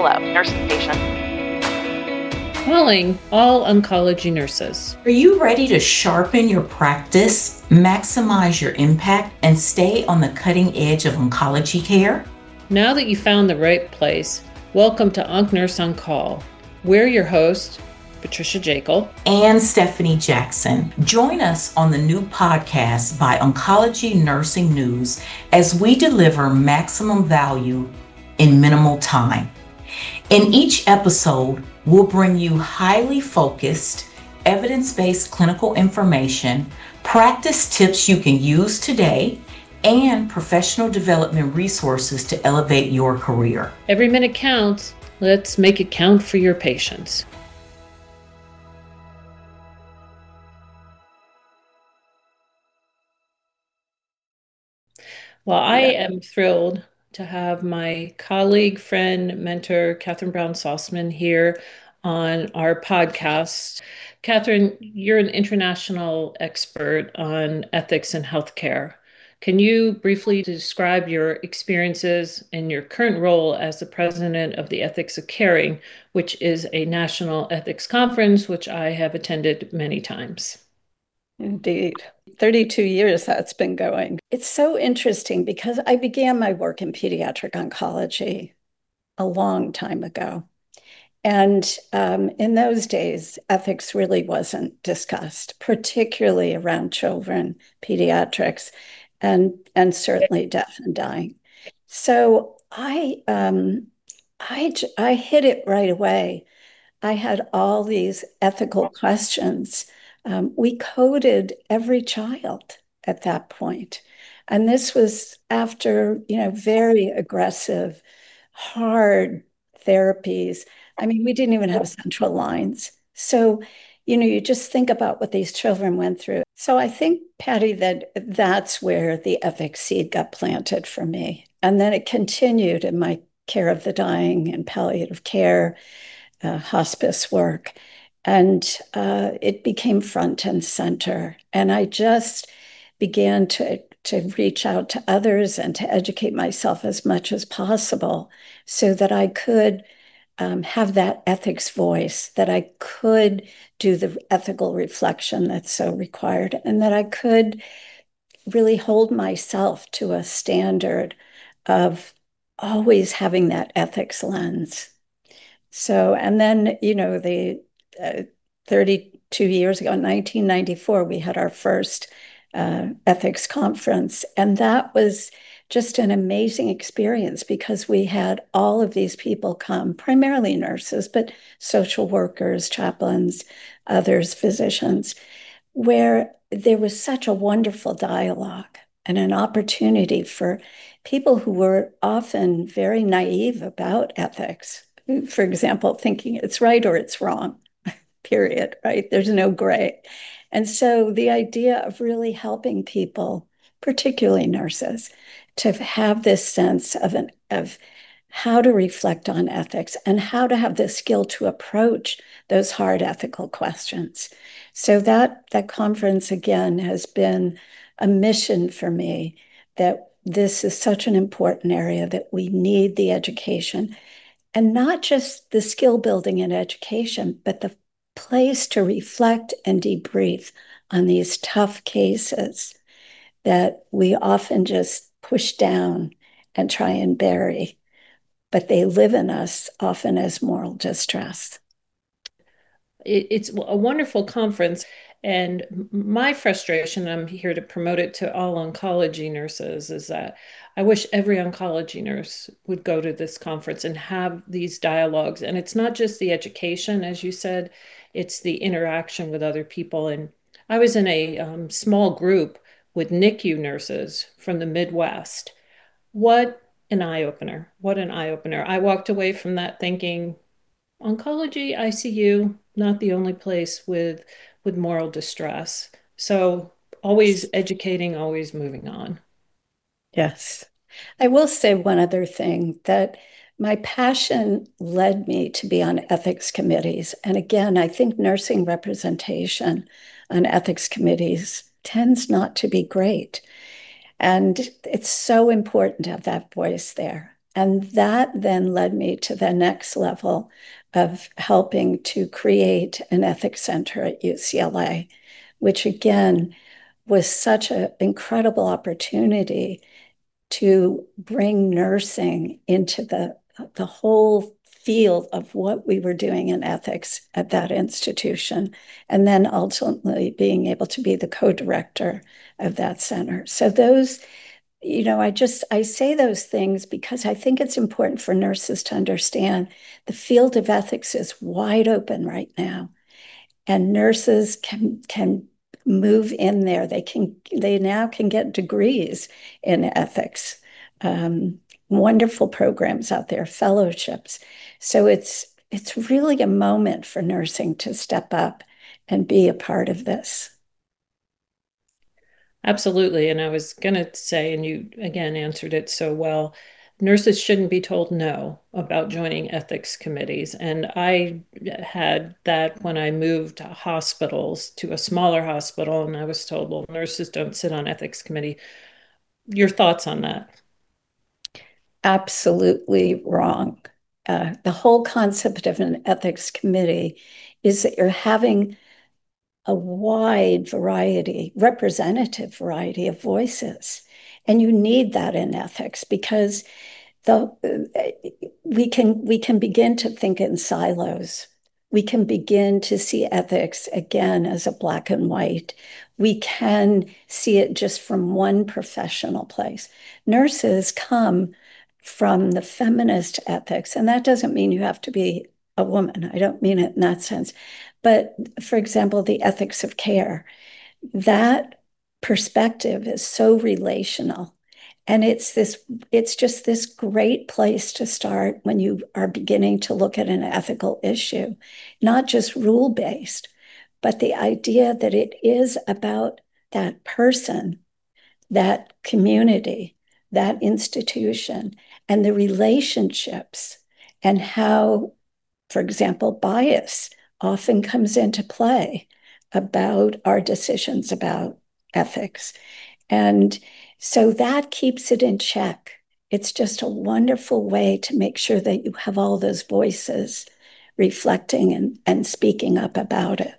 Hello, nursing station. Calling all oncology nurses. Are you ready to sharpen your practice, maximize your impact, and stay on the cutting edge of oncology care? Now that you found the right place, welcome to Onc Nurse on Call. We're your hosts, Patricia Jekyll and Stephanie Jackson. Join us on the new podcast by Oncology Nursing News as we deliver maximum value in minimal time. In each episode, we'll bring you highly focused, evidence-based clinical information, practice tips you can use today, and professional development resources to elevate your career. Every minute counts. Let's make it count for your patients. Well, I am thrilled to have my colleague, friend, mentor, Catherine Brown Sossman here on our podcast. Catherine, you're an international expert on ethics in healthcare. Can you briefly describe your experiences and your current role as the president of the Ethics of Caring, which is a national ethics conference, which I have attended many times? Indeed. 32 years that's been going. It's so interesting because I began my work in pediatric oncology a long time ago. And in those days, ethics really wasn't discussed, particularly around children, pediatrics, and certainly death and dying. So I hit it right away. I had all these ethical questions. We coded every child at that point. And this was after, very aggressive, hard therapies. I mean, we didn't even have central lines. So, you just think about what these children went through. So I think, Patty, that's where the ethics seed got planted for me. And then it continued in my care of the dying and palliative care, hospice work. And it became front and center. And I just began to reach out to others and to educate myself as much as possible so that I could have that ethics voice, that I could do the ethical reflection that's so required, and that I could really hold myself to a standard of always having that ethics lens. So, and then, the 32 years ago, in 1994, we had our first ethics conference. And that was just an amazing experience because we had all of these people come, primarily nurses, but social workers, chaplains, others, physicians, where there was such a wonderful dialogue and an opportunity for people who were often very naive about ethics. For example, thinking it's right or it's wrong, period, right? There's no gray. And so the idea of really helping people, particularly nurses, to have this sense of how to reflect on ethics and how to have the skill to approach those hard ethical questions. So that conference, again, has been a mission for me, that this is such an important area, that we need the education, and not just the skill building and education, but the place to reflect and debrief on these tough cases that we often just push down and try and bury, but they live in us often as moral distress. It's a wonderful conference. And my frustration, I'm here to promote it to all oncology nurses, is that I wish every oncology nurse would go to this conference and have these dialogues. And it's not just the education, as you said, it's the interaction with other people. And I was in a small group with NICU nurses from the Midwest. What an eye opener. What an eye opener. I walked away from that thinking, oncology, ICU, not the only place with moral distress. So always educating, always moving on. Yes. I will say one other thing, that my passion led me to be on ethics committees. And again, I think nursing representation on ethics committees tends not to be great. And it's so important to have that voice there. And that then led me to the next level of helping to create an ethics center at UCLA, which again was such an incredible opportunity to bring nursing into the whole field of what we were doing in ethics at that institution, and then ultimately being able to be the co-director of that center. So those, I say those things because I think it's important for nurses to understand the field of ethics is wide open right now, and nurses can move in there. They now can get degrees in ethics. Wonderful programs out there, fellowships. So it's really a moment for nursing to step up and be a part of this. Absolutely. And I was going to say, and you again answered it so well, nurses shouldn't be told no about joining ethics committees. And I had that when I moved hospitals to a smaller hospital, and I was told, well, nurses don't sit on ethics committee. Your thoughts on that? Absolutely wrong. The whole concept of an ethics committee is that you're having a wide variety, representative variety of voices. And you need that in ethics because the we can begin to think in silos. We can begin to see ethics again as a black and white. We can see it just from one professional place. Nurses come from the feminist ethics, and that doesn't mean you have to be a woman. I don't mean it in that sense. But for example, the ethics of care, that perspective is so relational. And it's just this great place to start when you are beginning to look at an ethical issue, not just rule-based, but the idea that it is about that person, that community, that institution, and the relationships, and how, for example, bias often comes into play about our decisions about ethics. And so that keeps it in check. It's just a wonderful way to make sure that you have all those voices reflecting and speaking up about it.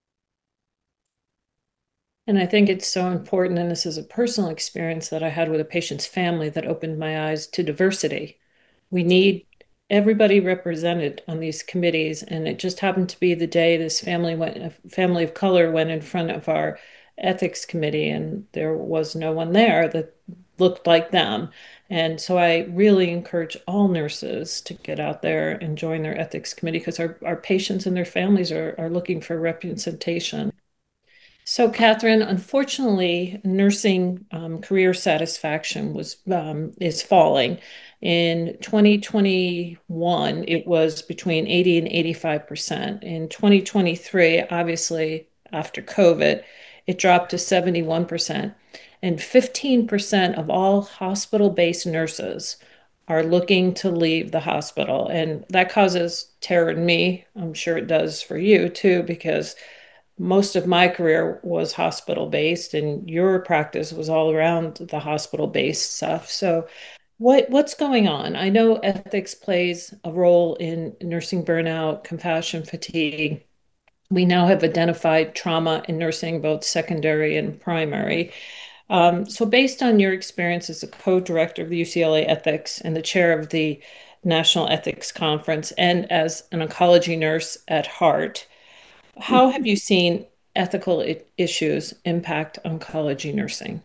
And I think it's so important, and this is a personal experience that I had with a patient's family that opened my eyes to diversity. We need everybody represented on these committees, and it just happened to be the day this a family of color went in front of our ethics committee, and there was no one there that looked like them. And so I really encourage all nurses to get out there and join their ethics committee because our patients and their families are looking for representation. So, Catherine, unfortunately, nursing career satisfaction was is falling. In 2021, it was between 80 and 85%. In 2023, obviously after COVID, it dropped to 71%. And 15% of all hospital-based nurses are looking to leave the hospital. And that causes terror in me. I'm sure it does for you too, because most of my career was hospital based and your practice was all around the hospital based stuff. So what's going on? I know ethics plays a role in nursing burnout, compassion fatigue. We now have identified trauma in nursing, both secondary and primary. So based on your experience as a co-director of the UCLA Ethics and the chair of the National Ethics Conference and as an oncology nurse at heart, how have you seen ethical issues impact oncology nursing?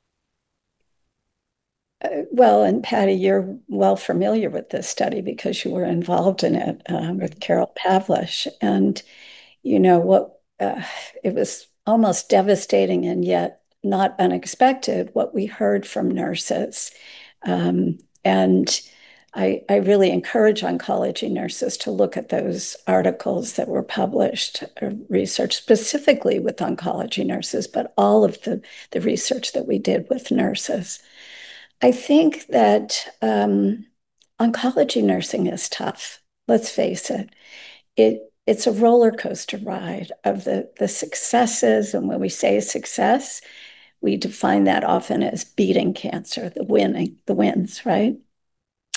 Well, and Patty, you're well familiar with this study because you were involved in it with Carol Pavlish. And you know what, it was almost devastating and yet not unexpected what we heard from nurses. And I really encourage oncology nurses to look at those articles that were published, research specifically with oncology nurses, but all of the research that we did with nurses. I think that oncology nursing is tough. Let's face it. It's a roller coaster ride of the successes. And when we say success, we define that often as beating cancer, the wins, right?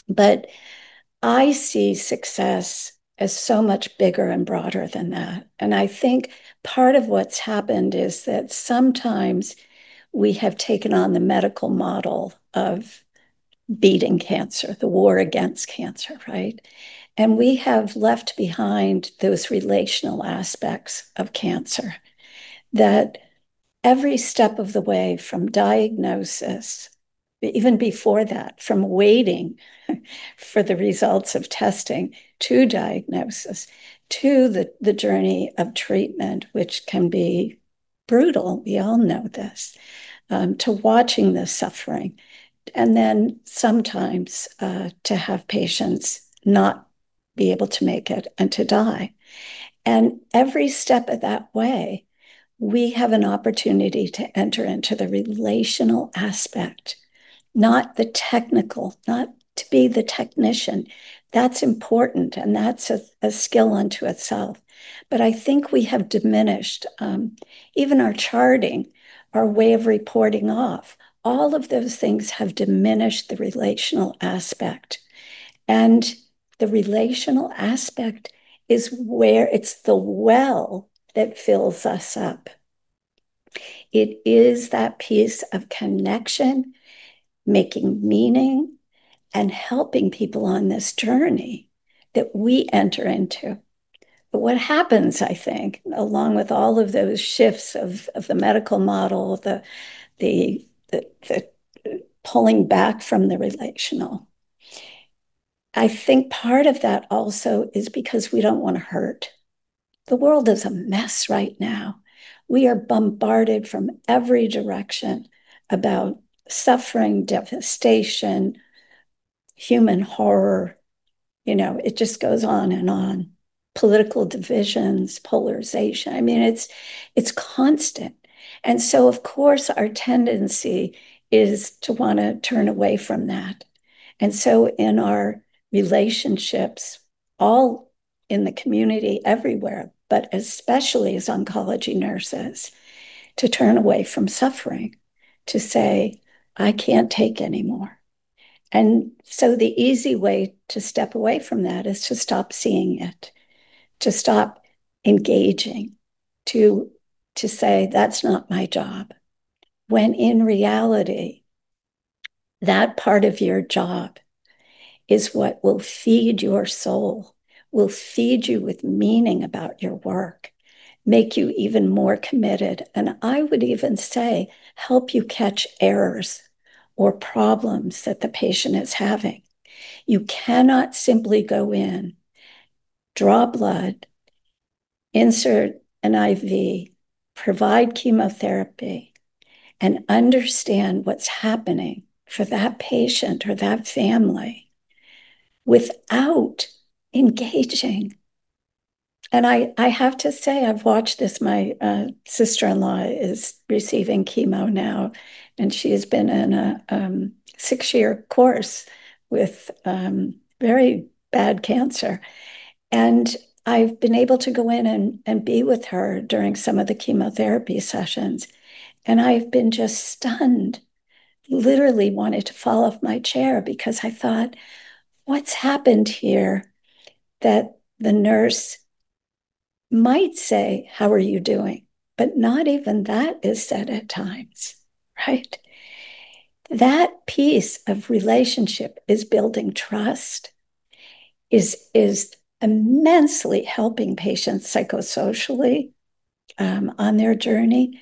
But I see success as so much bigger and broader than that. And I think part of what's happened is that sometimes we have taken on the medical model of beating cancer, the war against cancer, right? And we have left behind those relational aspects of cancer that every step of the way from diagnosis, even before that, from waiting for the results of testing to diagnosis, to the journey of treatment, which can be brutal. We all know this, to watching the suffering. And then sometimes to have patients not be able to make it and to die. And every step of that way, we have an opportunity to enter into the relational aspect, not the technical, not to be the technician. That's important, and that's a skill unto itself. But I think we have diminished even our charting, our way of reporting off. All of those things have diminished the relational aspect. And the relational aspect is where it's the well that fills us up. It is that piece of connection, making meaning, and helping people on this journey that we enter into. But what happens, I think, along with all of those shifts of the medical model, the pulling back from the relational, I think part of that also is because we don't want to hurt. The world is a mess right now. We are bombarded from every direction about suffering, devastation, human horror. It just goes on and on. Political divisions, polarization. I mean, it's constant. And so, of course, our tendency is to want to turn away from that. And so in our relationships, all in the community, everywhere, but especially as oncology nurses, to turn away from suffering, to say, I can't take anymore. And so the easy way to step away from that is to stop seeing it, to stop engaging, to say, that's not my job. When in reality, that part of your job is what will feed your soul, will feed you with meaning about your work, make you even more committed. And I would even say, help you catch errors or problems that the patient is having. You cannot simply go in, draw blood, insert an IV, provide chemotherapy, and understand what's happening for that patient or that family without engaging. And I have to say, I've watched this. My sister-in-law is receiving chemo now, and she has been in a 6-year course with very bad cancer. And I've been able to go in and be with her during some of the chemotherapy sessions. And I've been just stunned, literally wanted to fall off my chair because I thought, what's happened here that the nurse might say, how are you doing? But not even that is said at times, right? That piece of relationship is building trust, is immensely helping patients psychosocially on their journey.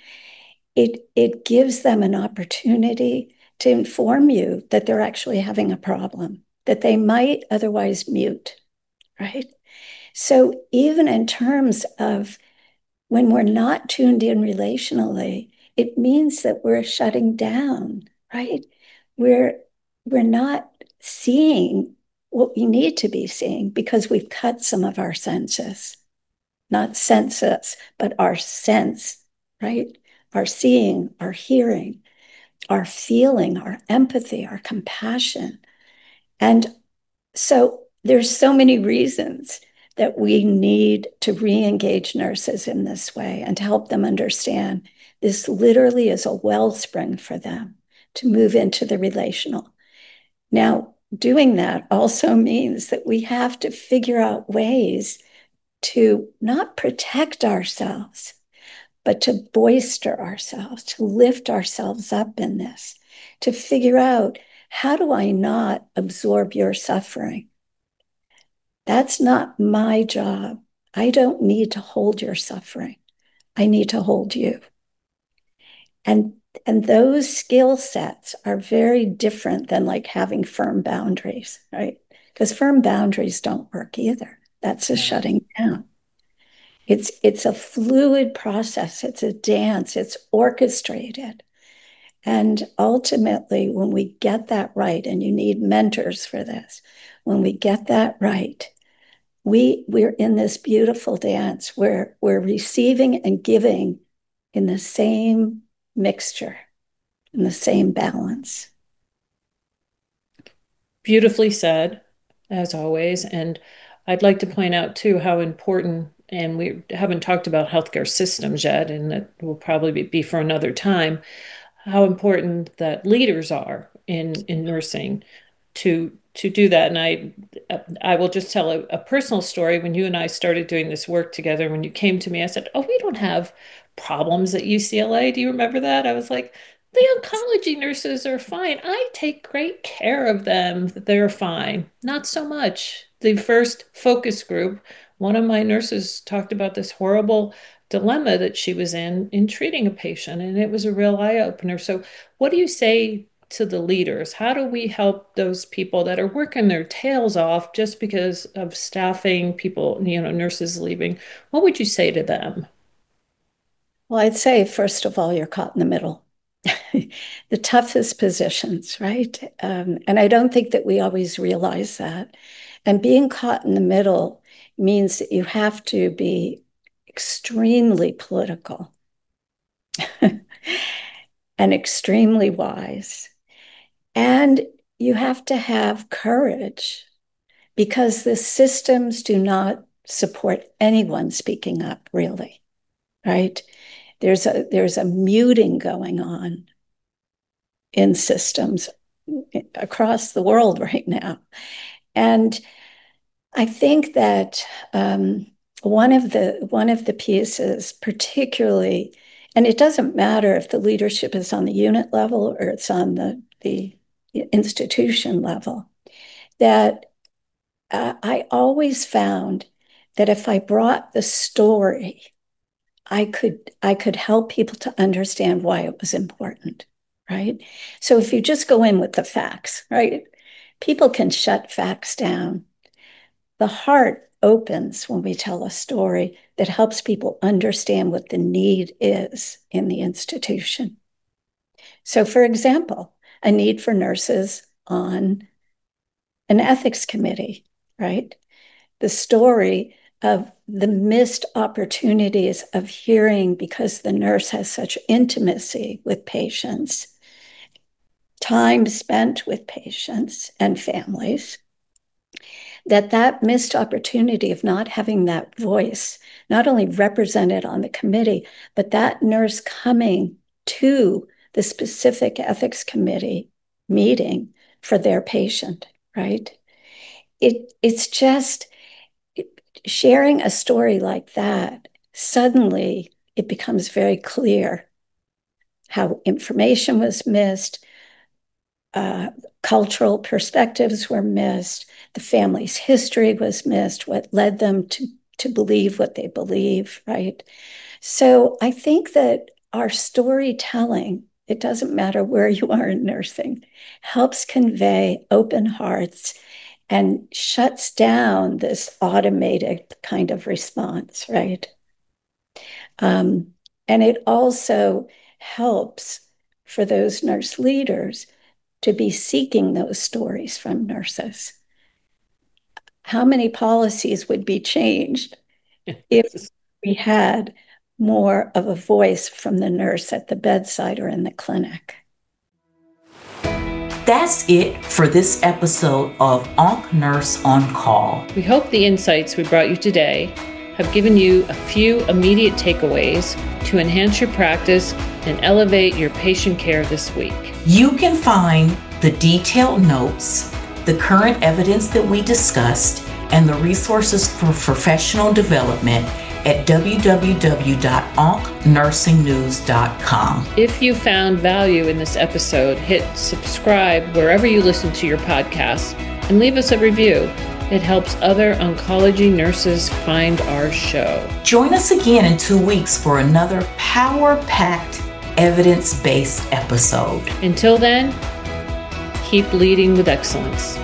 It gives them an opportunity to inform you that they're actually having a problem that they might otherwise mute, right? So even in terms of when we're not tuned in relationally, it means that we're shutting down, right? We're not seeing what we need to be seeing because we've cut some of our senses, not senses, but our sense, right? Our seeing, our hearing, our feeling, our empathy, our compassion. And so there's so many reasons that we need to re-engage nurses in this way and to help them understand this literally is a wellspring for them to move into the relational. Now, doing that also means that we have to figure out ways to not protect ourselves, but to bolster ourselves, to lift ourselves up in this, to figure out, how do I not absorb your suffering? That's not my job. I don't need to hold your suffering. I need to hold you. And those skill sets are very different than like having firm boundaries, right? Because firm boundaries don't work either. That's a shutting down. It's a fluid process. It's a dance. It's orchestrated. And ultimately, when we get that right, and you need mentors for this, when we get that right, we're in this beautiful dance where we're receiving and giving in the same mixture, in the same balance. Beautifully said, as always. And I'd like to point out, too, how important, and we haven't talked about healthcare systems yet, and that will probably be for another time, how important that leaders are in nursing to do that. And I will just tell a personal story. When you and I started doing this work together, when you came to me, I said, "Oh, we don't have problems at UCLA." Do you remember that? I was like, "The oncology nurses are fine. I take great care of them. They're fine." Not so much. The first focus group, one of my nurses talked about this horrible dilemma that she was in treating a patient, and it was a real eye opener. So what do you say to the leaders? How do we help those people that are working their tails off just because of staffing, people, nurses leaving? What would you say to them? Well, I'd say, first of all, you're caught in the middle. The toughest positions, right? And I don't think that we always realize that. And being caught in the middle means that you have to be extremely political and extremely wise. And you have to have courage, because the systems do not support anyone speaking up, really, right? There's a muting going on in systems across the world right now. And I think that one of the pieces, particularly, and it doesn't matter if the leadership is on the unit level or it's on the institution level, that I always found that if I brought the story, I could help people to understand why it was important, right? So if you just go in with the facts, right, people can shut facts down. The heart opens when we tell a story that helps people understand what the need is in the institution. So, for example, a need for nurses on an ethics committee, right? The story of the missed opportunities of hearing, because the nurse has such intimacy with patients, time spent with patients and families, that missed opportunity of not having that voice, not only represented on the committee, but that nurse coming to the specific ethics committee meeting for their patient, right? It's just sharing a story like that. Suddenly it becomes very clear how information was missed, cultural perspectives were missed, the family's history was missed, what led them to believe what they believe, right? So I think that our storytelling, it doesn't matter where you are in nursing, helps convey open hearts and shuts down this automated kind of response, right? And it also helps for those nurse leaders to be seeking those stories from nurses. How many policies would be changed if we had more of a voice from the nurse at the bedside or in the clinic? That's it for this episode of Onc Nurse on Call. We hope the insights we brought you today have given you a few immediate takeaways to enhance your practice and elevate your patient care this week. You can find the detailed notes the current evidence that we discussed, and the resources for professional development at www.oncnursingnews.com. If you found value in this episode, hit subscribe wherever you listen to your podcasts and leave us a review. It helps other oncology nurses find our show. Join us again in 2 weeks for another power-packed, evidence-based episode. Until then, keep leading with excellence.